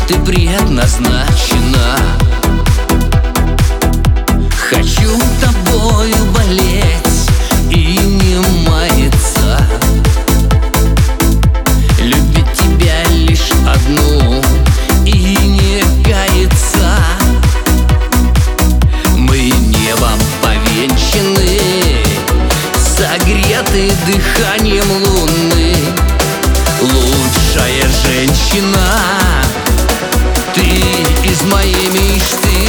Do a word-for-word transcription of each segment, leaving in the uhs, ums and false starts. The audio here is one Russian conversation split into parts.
ты предназначена. Хочу тобою болеть и не маяться, любить тебя лишь одну и не каяться. Мы небом повенчаны, согреты дыханием луны. Лучшая женщина, ты из моей мечты.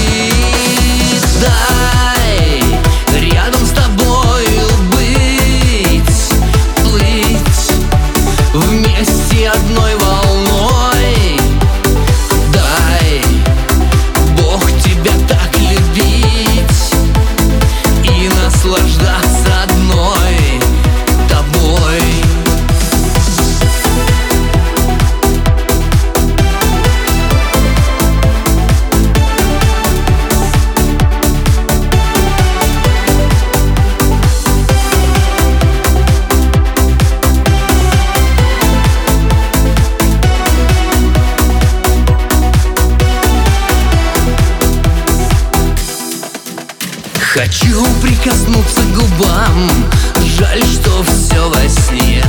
Дай рядом с тобою быть, плыть вместе одной волной. Дай Бог тебя так любить и наслаждаться одной тобой. Хочу прикоснуться к губам, жаль, что все во сне.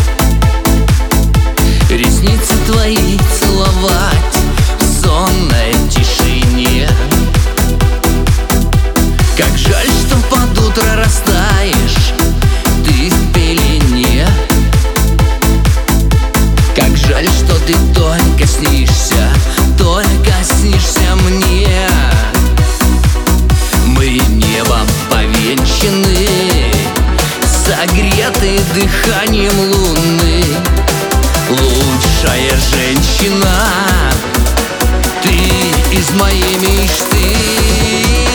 Ресницы твои целовать в сонной тишине. Как жаль, что под утро растаешь ты в пелене. Как жаль, что ты только снишься, только снишься мне. Мы небом повенчаны, согреты дыханием луны. Лучшая женщина, ты из моей мечты.